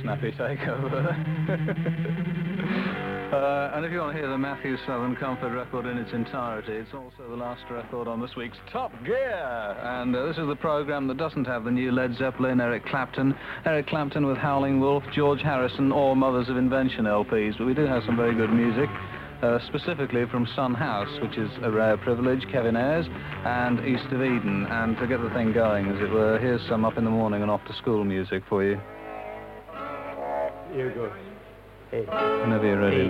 snappy takeover. And if you want to hear the Matthew Southern Comfort record in its entirety, it's also the last record on this week's Top Gear. And this is the program that doesn't have the new Led Zeppelin, Eric Clapton with Howling Wolf, George Harrison, or Mothers of Invention LPs, but we do have some very good music. Specifically from Son House, which is a rare privilege, Kevin Ayers, and East of Eden. And to get the thing going, as it were, here's some up in the morning and after school music for you. Here goes. Hey. Whenever you're ready.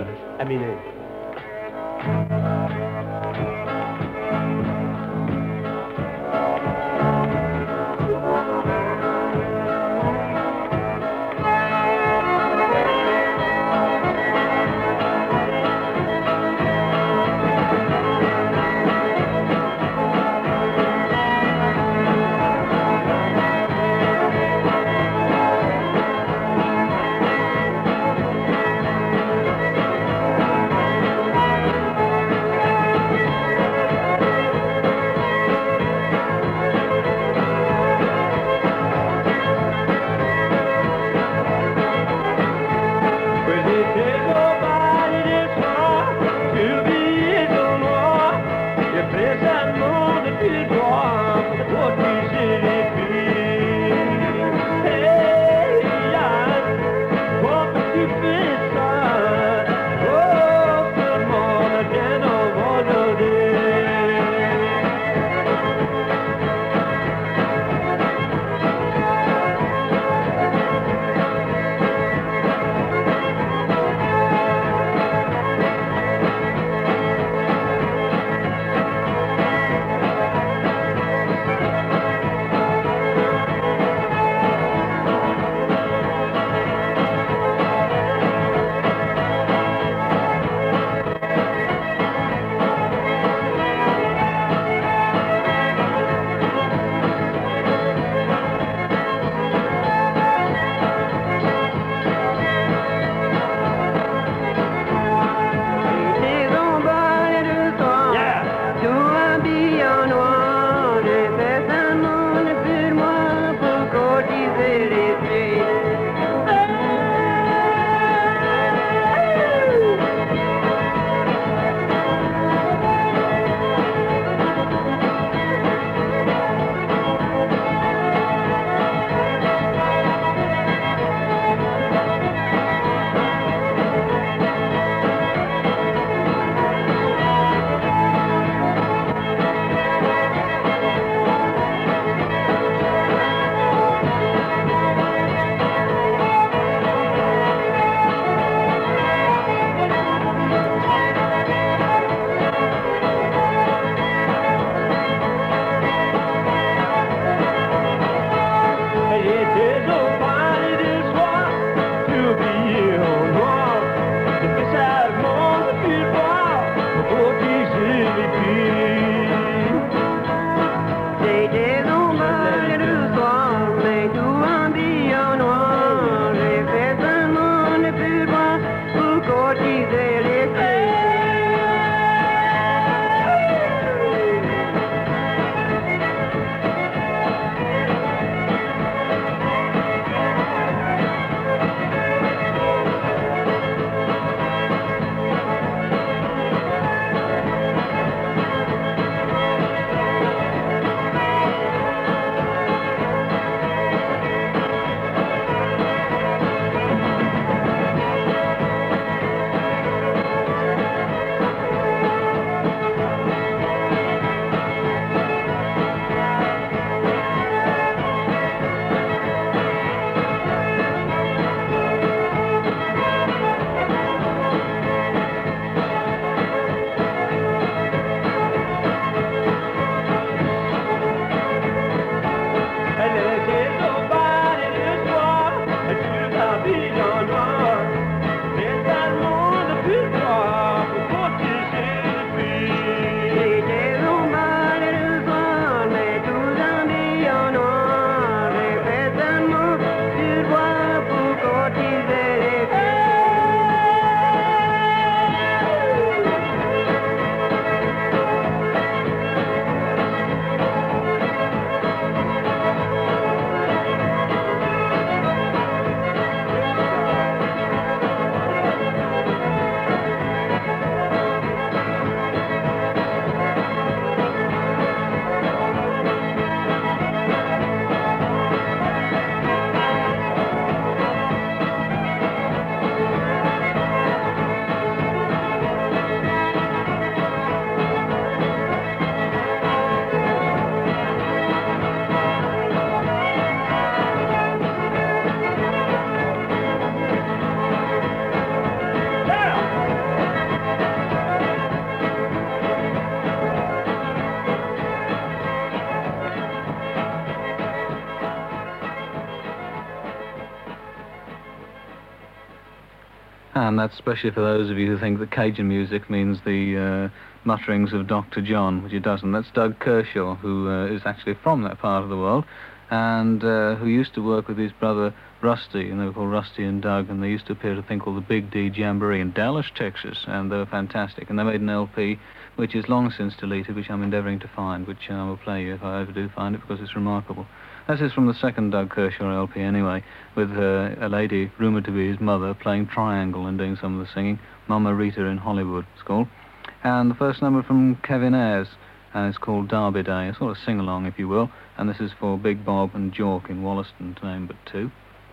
And that's especially for those of you who think that Cajun music means the mutterings of Dr. John, which it doesn't. That's Doug Kershaw, who is actually from that part of the world, and who used to work with his brother Rusty, and they were called Rusty and Doug, and they used to appear at a thing called the Big D Jamboree in Dallas, Texas, and they were fantastic. And they made an LP, which is long since deleted, which I'm endeavouring to find, which I will play you if I ever do find it, because it's remarkable. This is from the second Doug Kershaw LP anyway, with a lady rumoured to be his mother playing triangle and doing some of the singing, Mama Rita in Hollywood, it's called. And the first number from Kevin Ayers, and it's called Derby Day, a sort of sing-along, if you will, and this is for Big Bob and Jork in Wollaston, to name but two.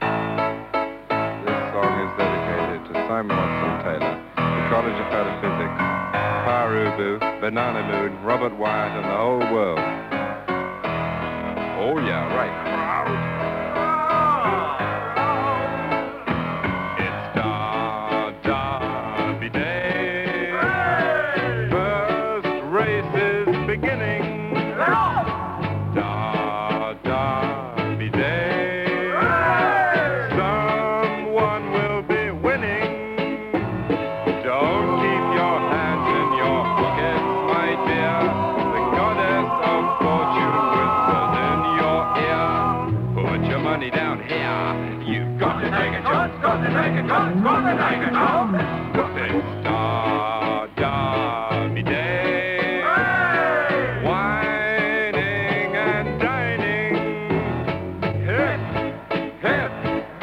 This song is dedicated to Simon Watson Taylor, the College of Petaphysics, Parubu, Banana Moon, Robert Wyatt, and the whole world. Oh yeah, right. It's Derby Day. First race is beginning. Derby Day. Someone will be winning. Don't keep your hands in your pockets, my dear. The goddess of fortune whispers in your ear. Put your money down here. You've got to take a chance. Got to take a chance. Got to take a chance. It's Derby Day. Whining and dining. Hip, hip,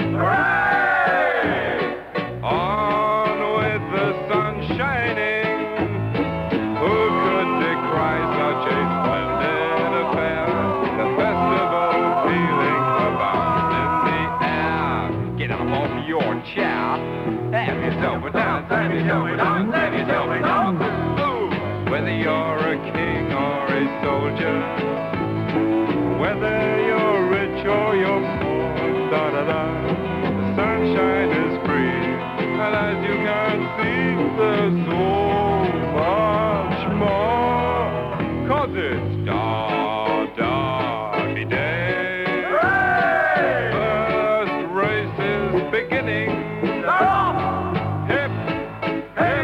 hooray! On with the sun shining. Who could decry such a splendid affair? The festival feeling abounds in the air. Get up off your chair. Have yourself a dance. Have yourself a dance. Have yourself a dance. Ooh. Whether you're a king or a soldier, whether you're rich or you're poor, da-da-da, the sunshine is free, and as you can see, there's so much more, 'cause it's Derby Day. Hooray! First race is beginning. Hip, hip,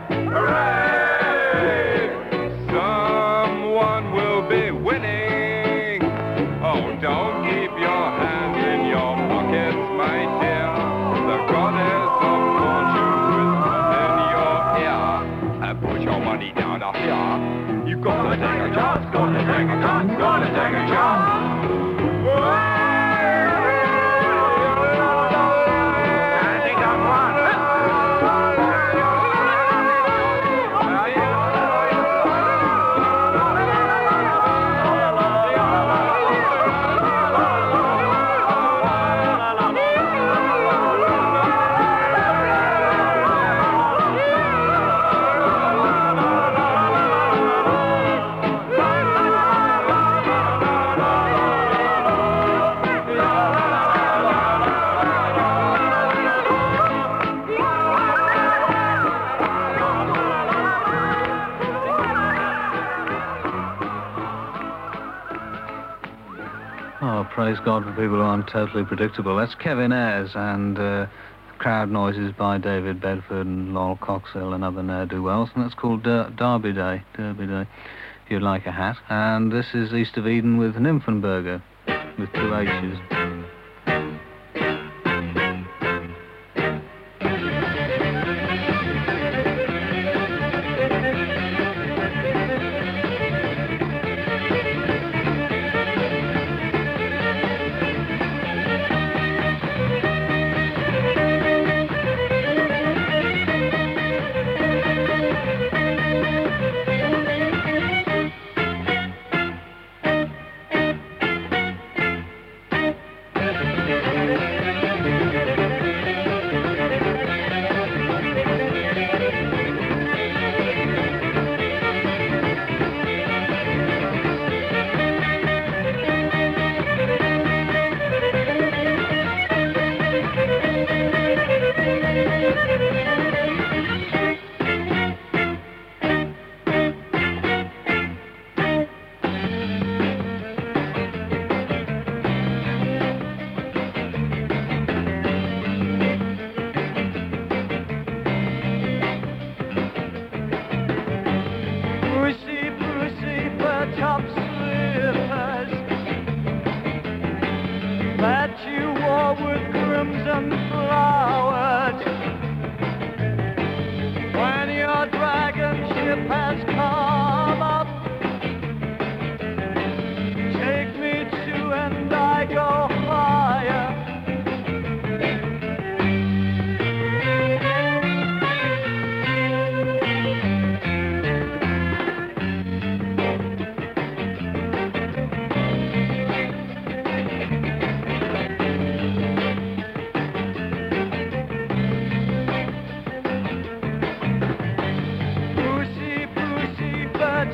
hooray! Someone will be winning. Oh, don't keep your hands in your pockets, my dear. The goddess of fortune whispers in your ear. And put your money down here. You've got to take a chance, got to take a chance, got to take a chance. I think I'm one. Oh, praise God for people who aren't totally predictable. That's Kevin Ayers and Crowd Noises by David Bedford and Lowell Coxhill and other ne'er-do-wells, and that's called Derby Day, if you'd like a hat. And this is East of Eden with Nymphenburger, with two H's.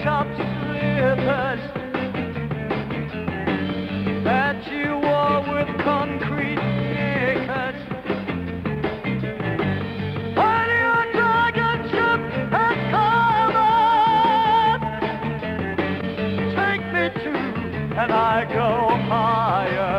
top slippers that you wore with concrete knickers. When your dragon ship has come up, take me to, and I go higher.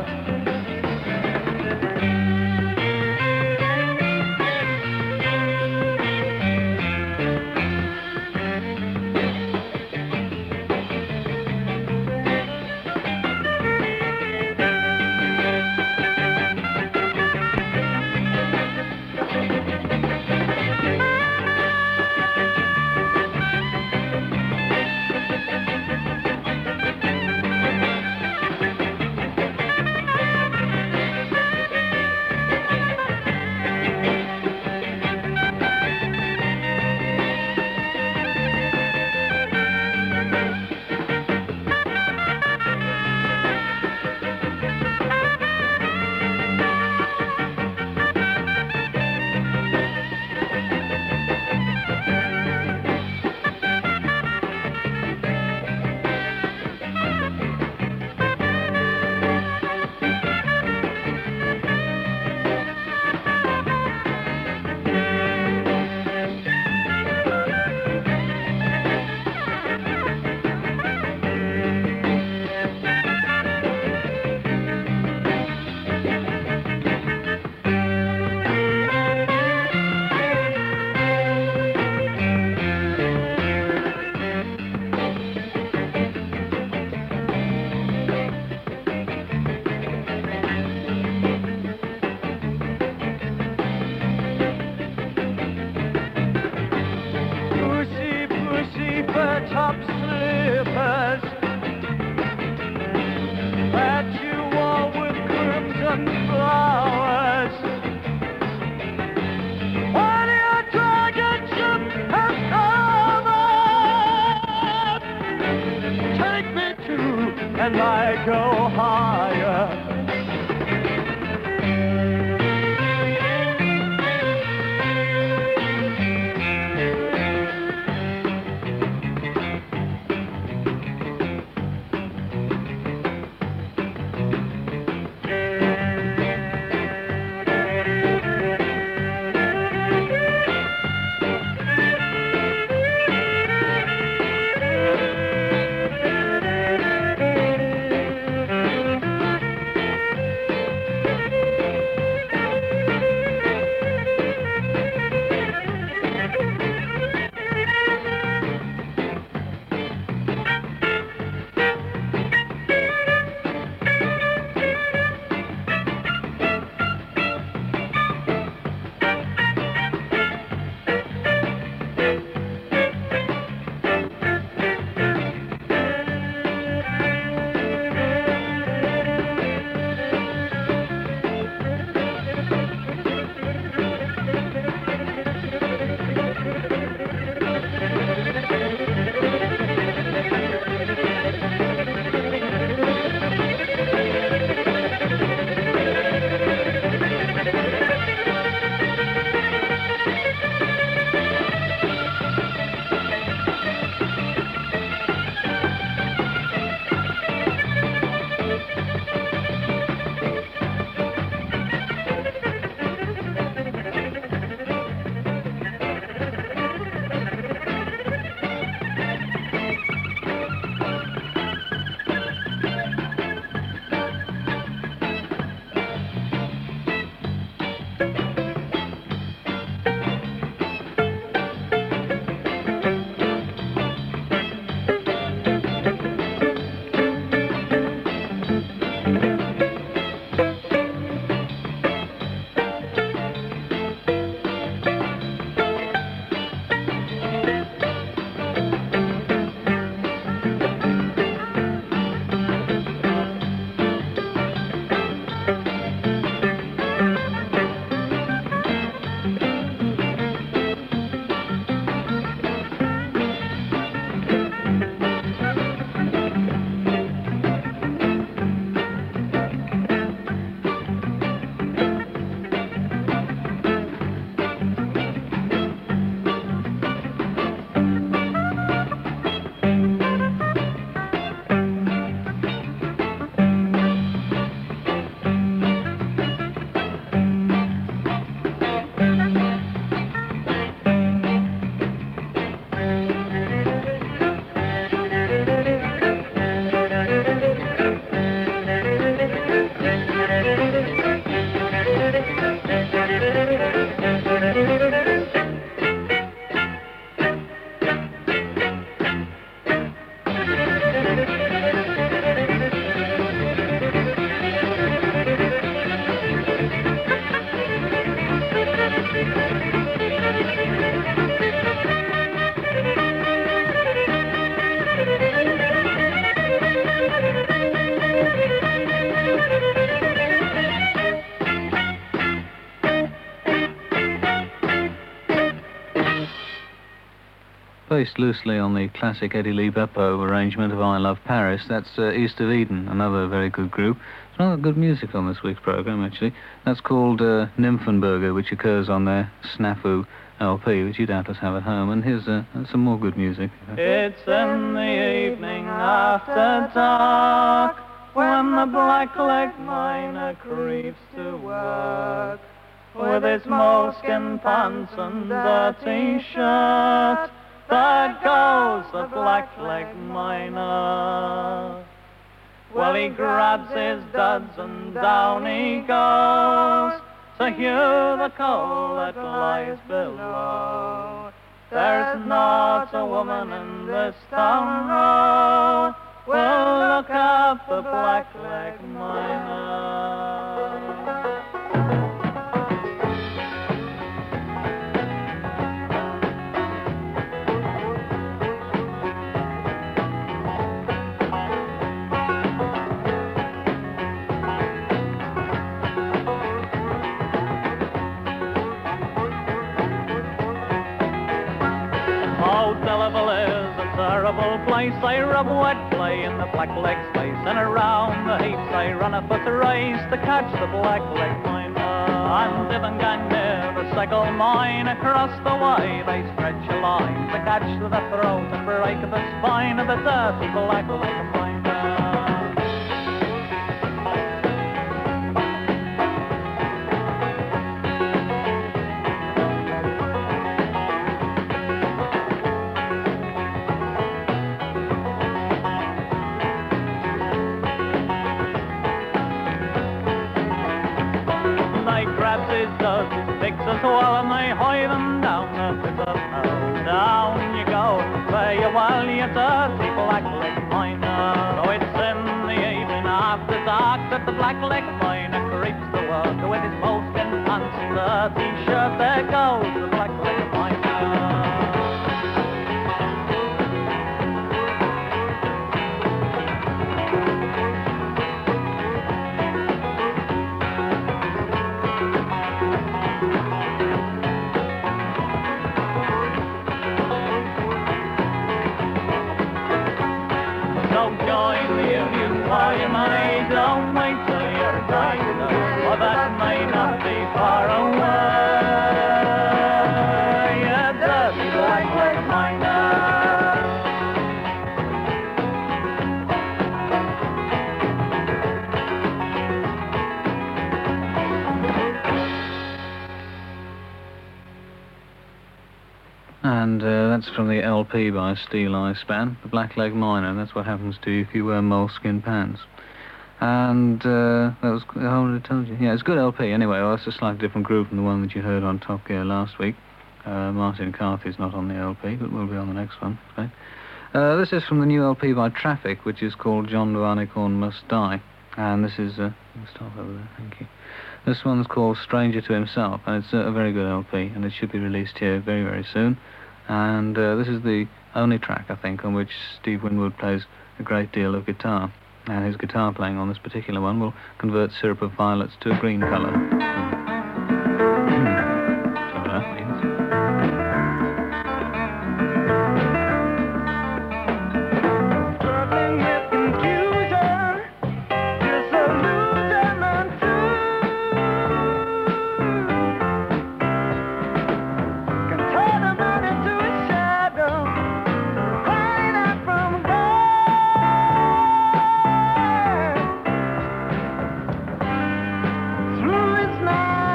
based loosely on the classic Eddie Lee Beppo arrangement of I Love Paris. That's East of Eden, another very good group. It's rather good music on this week's programme, actually. That's called Nymphenburger, which occurs on their Snafu LP, which you doubtless have at home. And here's some more good music. It's in the evening after dark, when the black-legged miner creeps to work, with his moleskin pants and dirty shirt. There goes the black-legged miner. Well, he grabs his duds and down he goes to hew the coal that lies below. There's not a woman in this town row will look at the black-legged miner. Place. I rub wet clay in the black-legged space, and around the heaps I run a foot race to catch the black-legged miner. And if I'm gang near the cycle mine, across the way they stretch a line to catch the throat and break the spine of the dirty black-legged miner. Fixes well and they hoy them down the pit of hell. Down you go and fare you well, you dirty black-legged miner. Oh, it's in the evening after dark that the black-legged miner creeps to work with his moleskin pants and dirty shirt. There goes the black-legged miner. You may don't wait till you're dying, or that may not be far away. You dirty black-legged miner. And that's from the LP by Steel Eye Span, The Black-Legged Miner. That's what happens to you if you wear moleskin pants. And that was, I already told you. Yeah, it's a good LP anyway. Well, it's a slightly different group from the one that you heard on Top Gear last week. Martin Carthy's not on the LP, but will be on the next one. Okay. This is from the new LP by Traffic, which is called John Barleycorn Must Die. And this is, stop over there, thank you. This one's called Stranger to Himself, and it's a very good LP, and it should be released here very, very soon. And this is the only track, I think, on which Steve Winwood plays a great deal of guitar. And his guitar playing on this particular one will convert Syrup of Violets to a green colour. Whatever that means. Struggling with confusion, disillusionment can turn a man into a shadow, crying out from God. Through his night.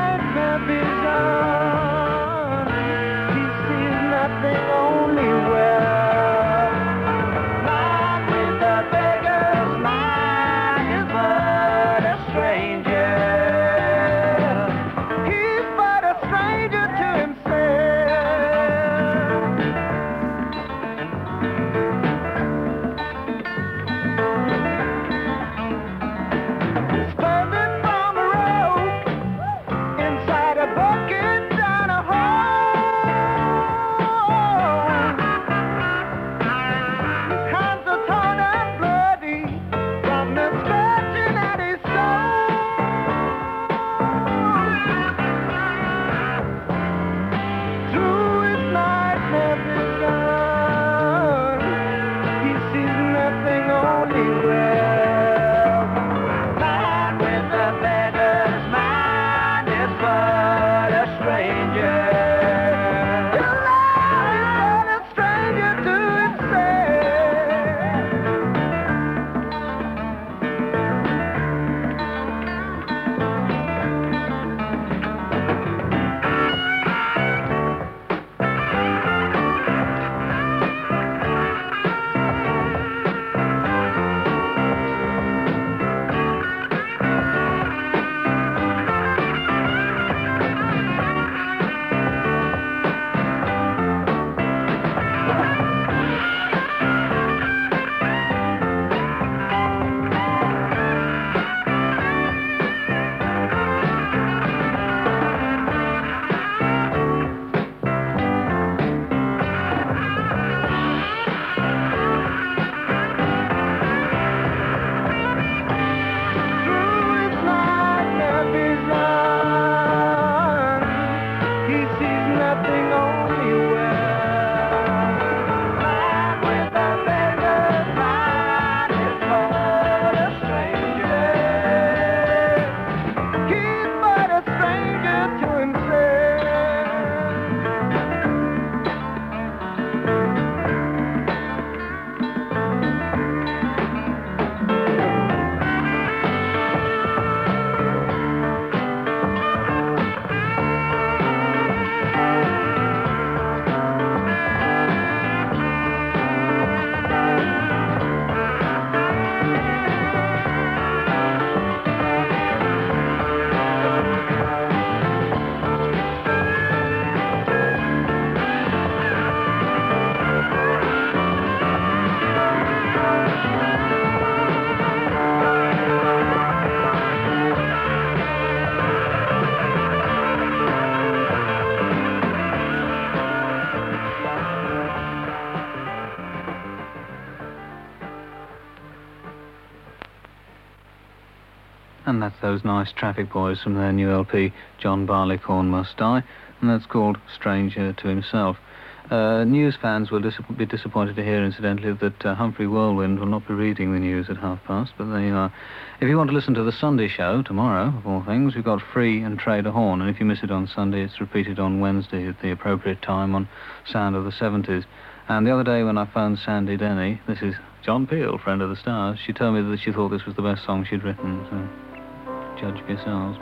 And that's those nice Traffic Boys from their new LP, John Barleycorn Must Die, and that's called Stranger to Himself. News fans will be disappointed to hear, incidentally, that Humphrey Whirlwind will not be reading the news at 30:30, but there you are. If you want to listen to the Sunday show, tomorrow, of all things, we've got Free and Trade a Horn, and if you miss it on Sunday, it's repeated on Wednesday at the appropriate time on Sound of the 70s. And the other day when I phoned Sandy Denny, this is John Peel, friend of the stars, she told me that she thought this was the best song she'd written, so judge for yourselves.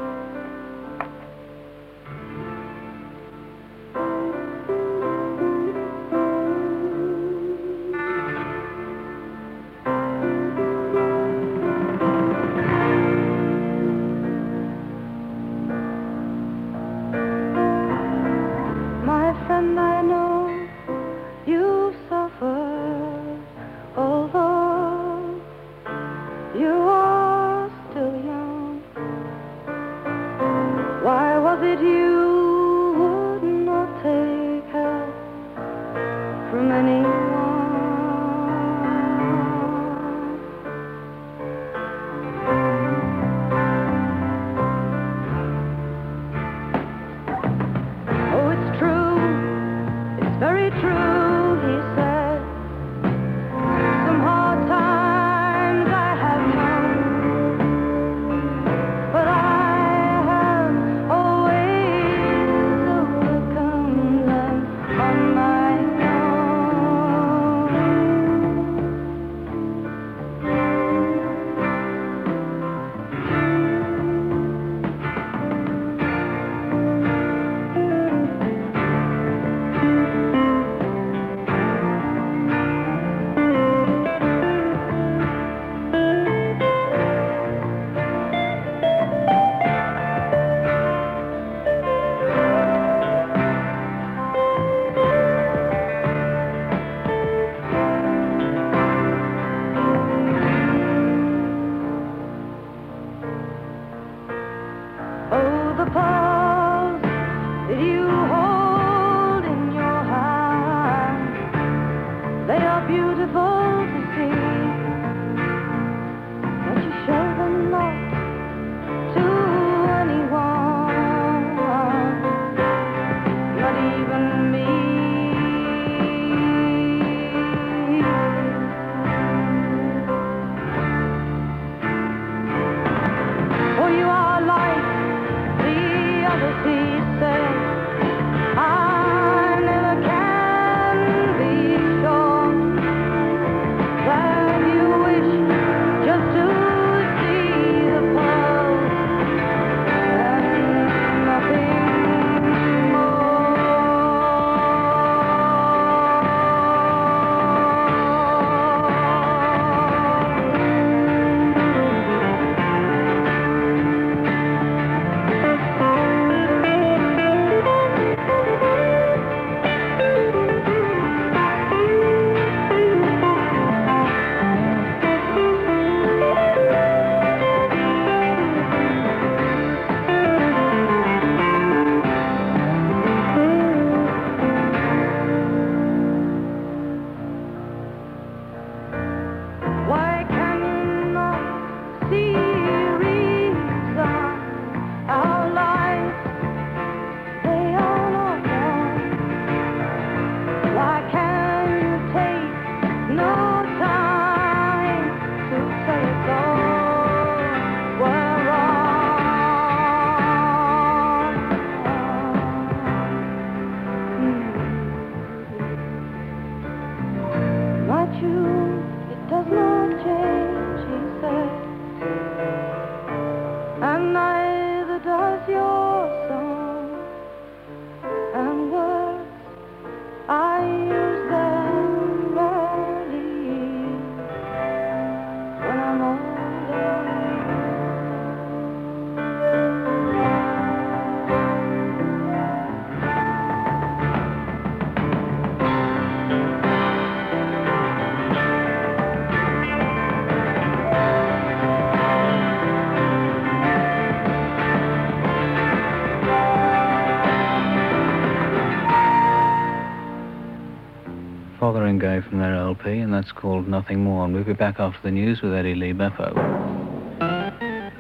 Fotheringay from their LP, and that's called Nothing More. And we'll be back after the news with Eddie Lee Beppo.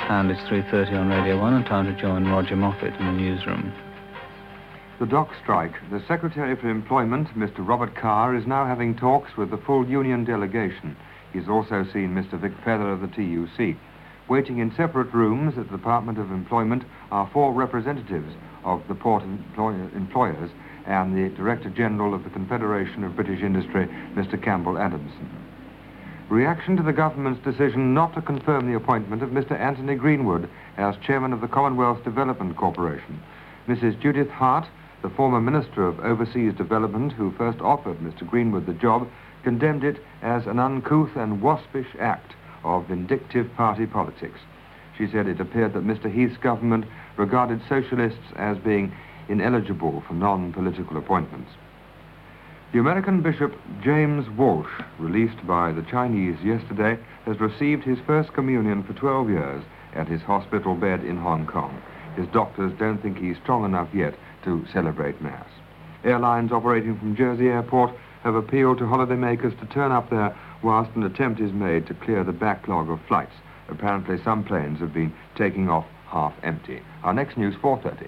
And it's 3:30 on Radio 1 and time to join Roger Moffat in the newsroom. The dock strike. The Secretary for Employment, Mr. Robert Carr, is now having talks with the full union delegation. He's also seen Mr. Vic Feather of the TUC. Waiting in separate rooms at the Department of Employment are 4 representatives of the port employers and the Director General of the Confederation of British Industry, Mr. Campbell Adamson. Reaction to the government's decision not to confirm the appointment of Mr. Anthony Greenwood as chairman of the Commonwealth Development Corporation. Mrs. Judith Hart, the former Minister of Overseas Development who first offered Mr. Greenwood the job, condemned it as an uncouth and waspish act of vindictive party politics. She said it appeared that Mr. Heath's government regarded socialists as being ineligible for non-political appointments. The American Bishop James Walsh, released by the Chinese yesterday, has received his first communion for 12 years at his hospital bed in Hong Kong. His doctors don't think he's strong enough yet to celebrate Mass. Airlines operating from Jersey Airport have appealed to holidaymakers to turn up there whilst an attempt is made to clear the backlog of flights. Apparently some planes have been taking off half empty. Our next news, 4:30.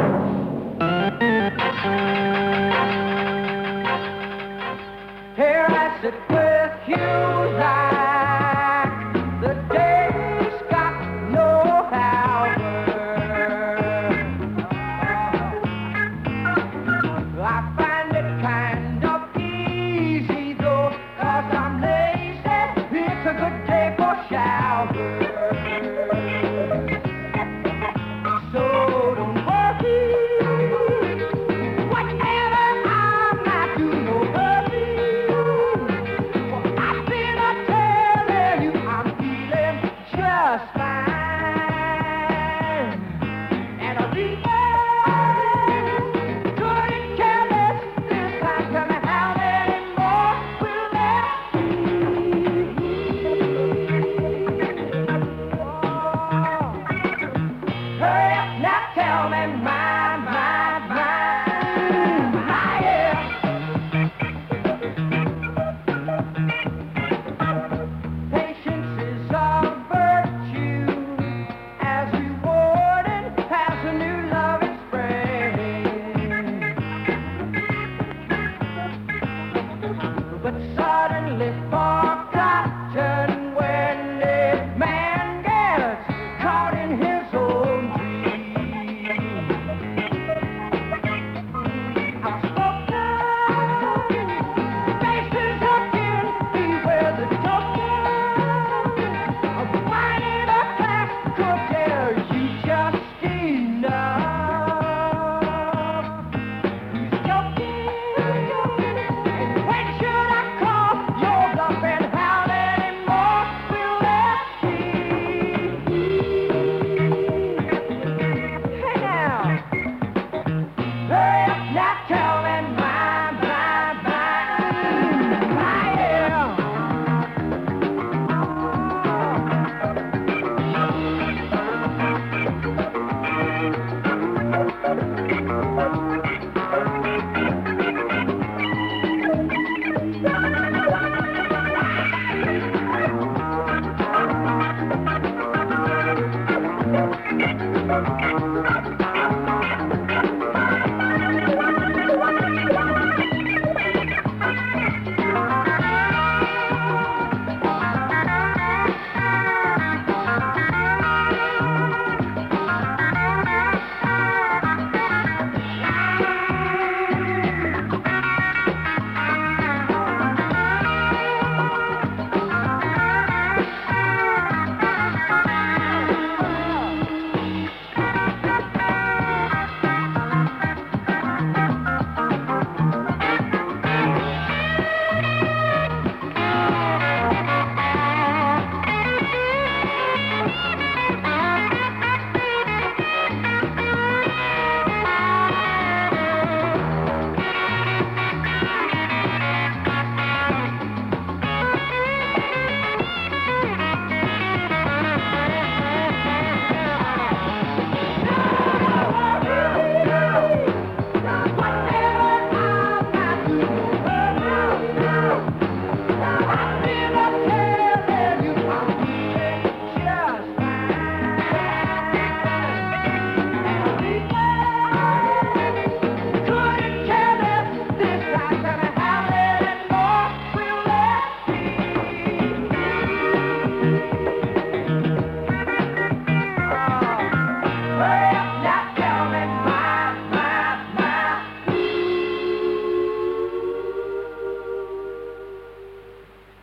Here I sit with you like the day's got no hour. I find it kind of easy though, 'cause I'm lazy. It's a good day for showers. So don't worry, whatever I might do, no hurry. I've been a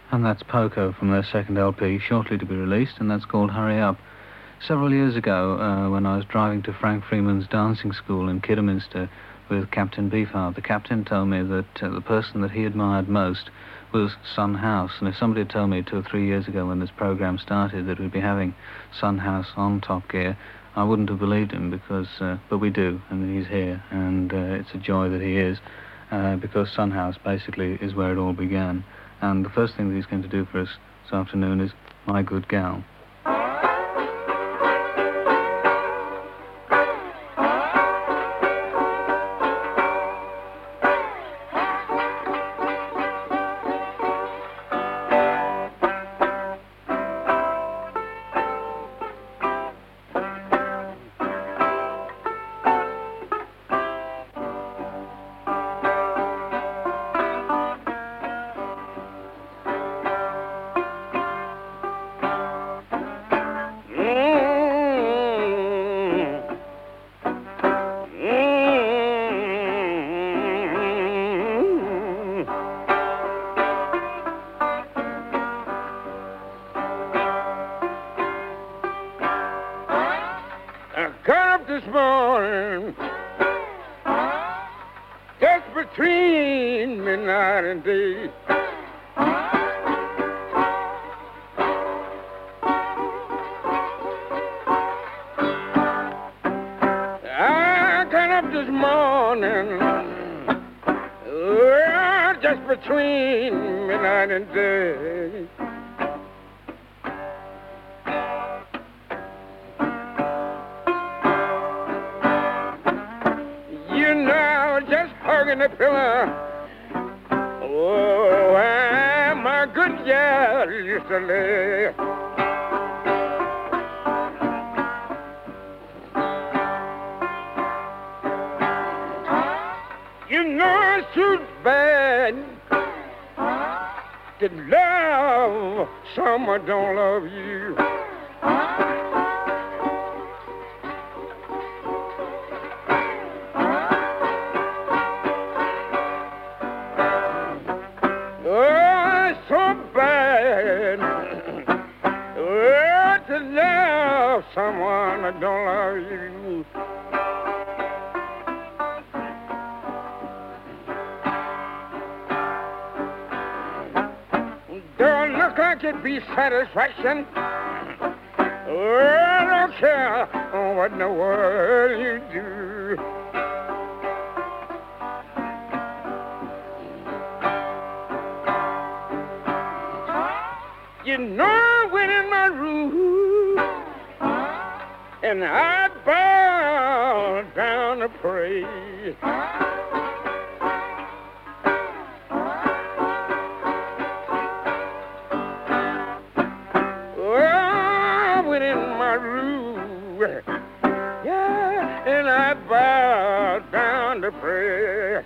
And that's Poco from their second LP, shortly to be released, and that's called Hurry Up. Several years ago, when I was driving to Frank Freeman's dancing school in Kidderminster with Captain Beefheart, the captain told me that the person that he admired most was Son House. And if somebody had told me 2 or 3 years ago when this program started that we'd be having Son House on Top Gear, I wouldn't have believed him, because, but we do, and he's here, and it's a joy that he is, because Son House basically is where it all began. And the first thing that he's going to do for us this afternoon is My Good Gal. This morning, just between midnight and day, I got up this morning, just between midnight and day. In the pillar, oh, where my good gal used to lay. You know it's too bad to love someone don't love you. Someone that don't love you. Don't look like it'd be satisfaction. Oh, I don't care what in the world you do. You know I went in my room and I bow down to pray. Oh, I went in my room, yeah, and I bowed down to pray.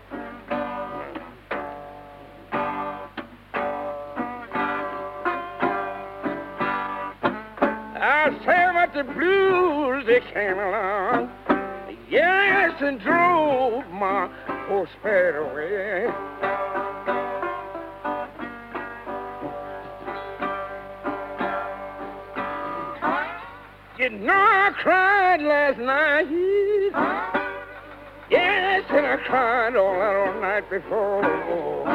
I say about the blues, they came along, yes, and drove my poor spirit away. You know I cried last night, yes, and I cried all night before.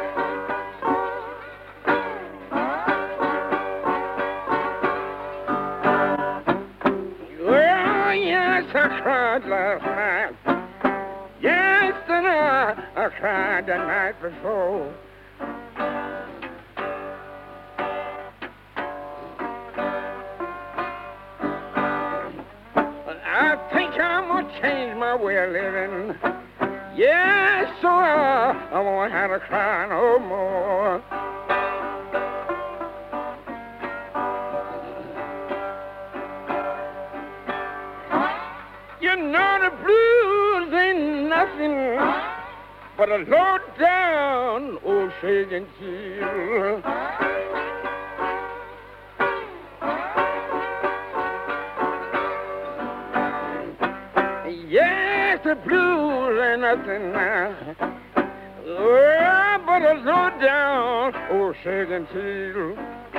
I cried last night. Yes, and I cried the night before. I think I'm gonna change my way of living. Yes, so I won't have to cry no more. You know the blues ain't nothing but a low down old shaking chill. Yes, the blues ain't nothing now, oh, but what a low down old shaking tail.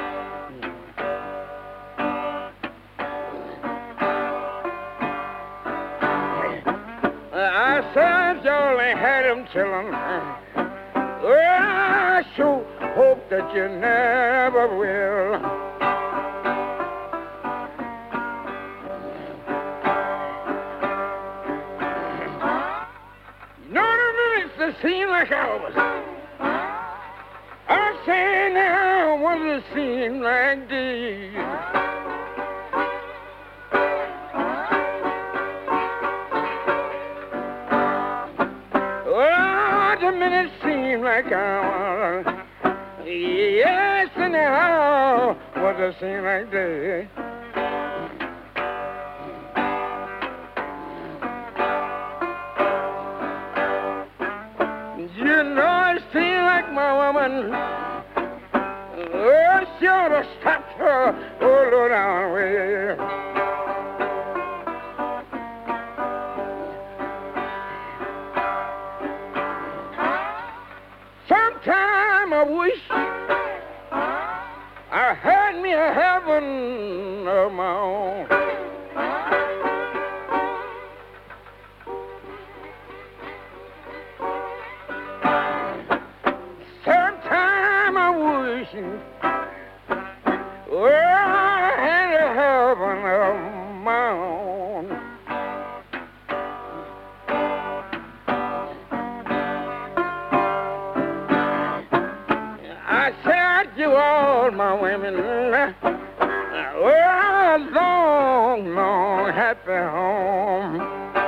I said y'all ain't had him chillin'. Well, I sure hope that you never will. It seemed like hours. I say now, what does it seem like days? Oh, the minutes seem like hours. Yes, and now, what does it seem like days? You know, it seems like my woman, oh, she ought to stop her, oh, low down way. Sometime I wish I had me a heaven of my own. Well, I had a heaven of my own. I said you all my women, well, a long, long happy home.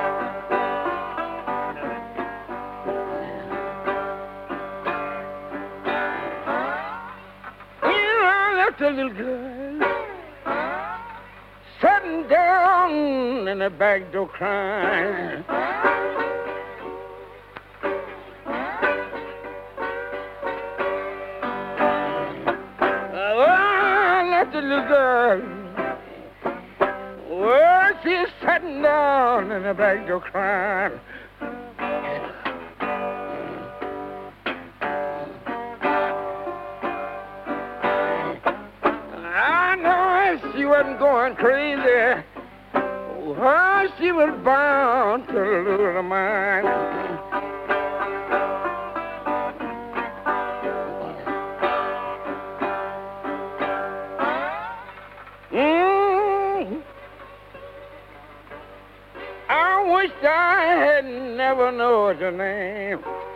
The little girl sitting down in the back door crying. Oh, I left the little girl. Oh, she's sitting down in the back door crying. She wasn't going crazy. Oh, she was bound to lose her mind. I wish I had never known your name.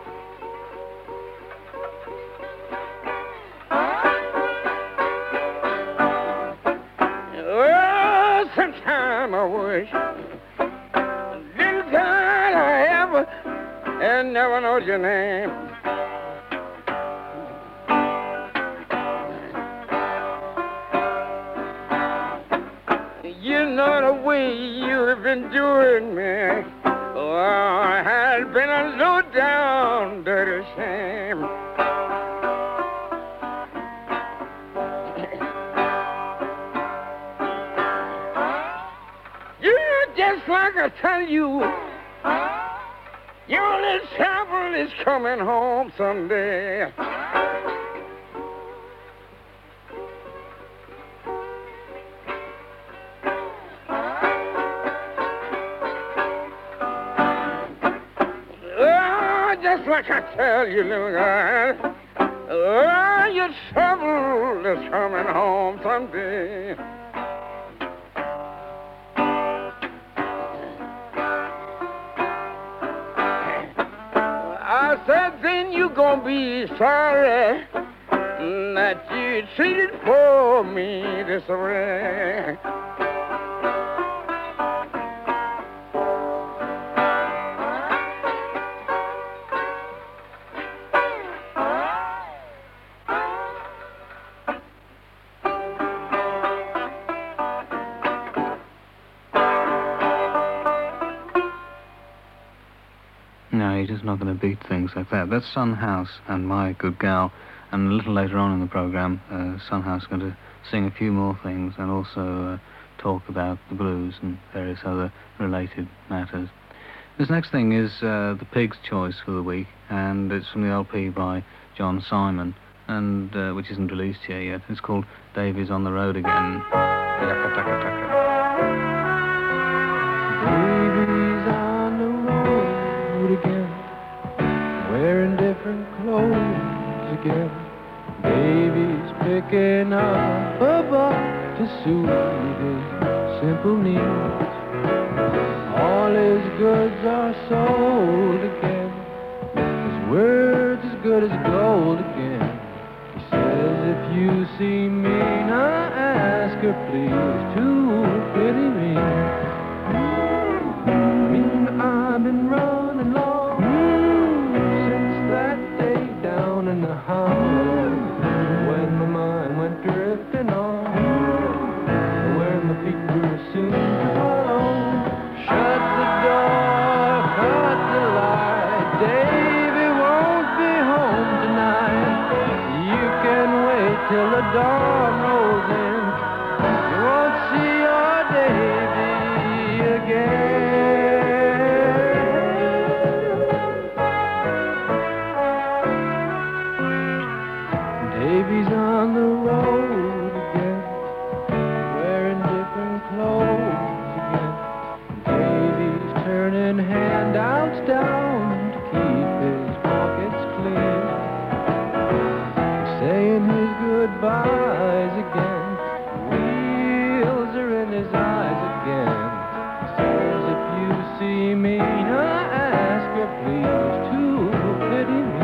Sometime I wish, little God, I ever and never know your name. You know the way you've been doing me. Oh, I had been a low down dirty shame. Just like I tell you, your little travel is coming home someday. Oh, just like I tell you, little girl, oh, your travel is coming home someday. I said, then you gonna be sorry that you treated for me this way. No, you're just not going to beat things like that. That's Son House and My Good Gal. And a little later on in the programme, Son House is going to sing a few more things and also talk about the blues and various other related matters. This next thing is the Pig's Choice for the week, and it's from the LP by John Simon, and which isn't released here yet. It's called Davy's on the Road Again. Yaka taka taka. Davy's on the road again, wearing different clothes again. Davy's picking up a buck to soothe his simple needs. All his goods are sold again, his words as good as gold again. He says, if you see me, now ask her please to pity me. I've been running long since that day down in the hollow, when my mind went drifting on, where my feet were soon to follow. Shut the door, cut the light, Davy won't be home tonight. You can wait till the dawn rolls in, you won't see your Davy again. Davy's on the road again, wearing different clothes again. Davy's turning handouts down to keep his pockets clean, saying his goodbyes again. Wheels are in his eyes again. He says, if you see me, now ask her please to pity me.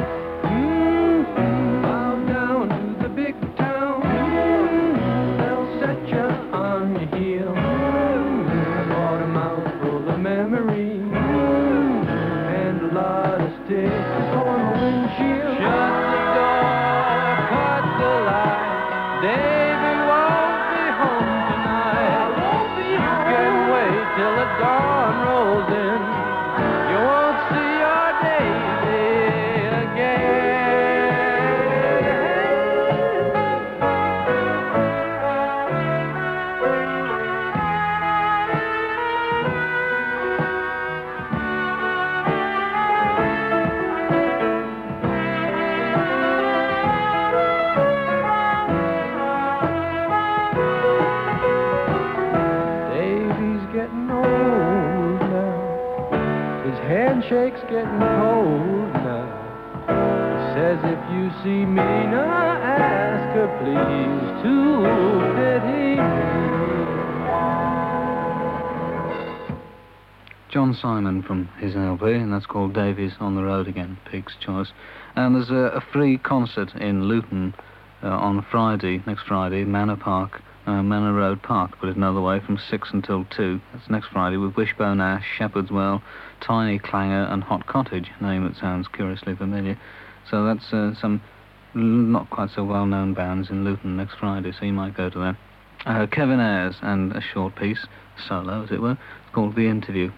Bow down to the big town, they'll set you on your heel. I bought a mouthful of memory and a lot of sticks on the windshield. Shut the door, cut the light, Davy won't be home tonight. You can wait till the dawn rolls in, you won't see your Davy again. Davy's getting old now, his handshake's getting cold now. He says, if you see me, now ask her please to pity me. John Simon from his LP, and that's called Davy's on the Road Again, Pig's Choice. And there's a free concert in Luton on Friday, next Friday, Manor Road Park, to put it another way, from 6 until 2. That's next Friday, with Wishbone Ash, Shepherd's Well, Tiny Clanger and Hot Cottage, a name that sounds curiously familiar. So that's some not quite so well-known bands in Luton next Friday, so you might go to that. Kevin Ayres and a short piece, solo as it were, it's called The Interview.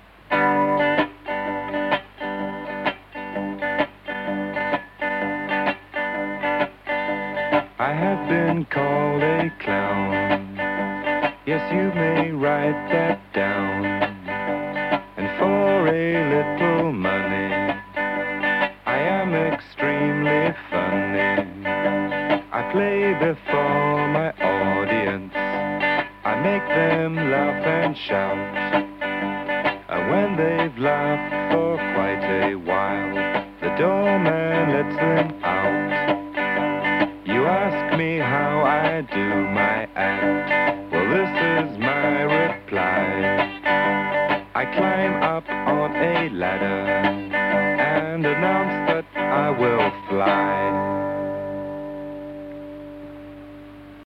I have been called a clown. Yes, you may write that down. And for a little money, I am extremely funny. I play before my audience. I make them laugh and shout. And when they've laughed for quite a while, the doorman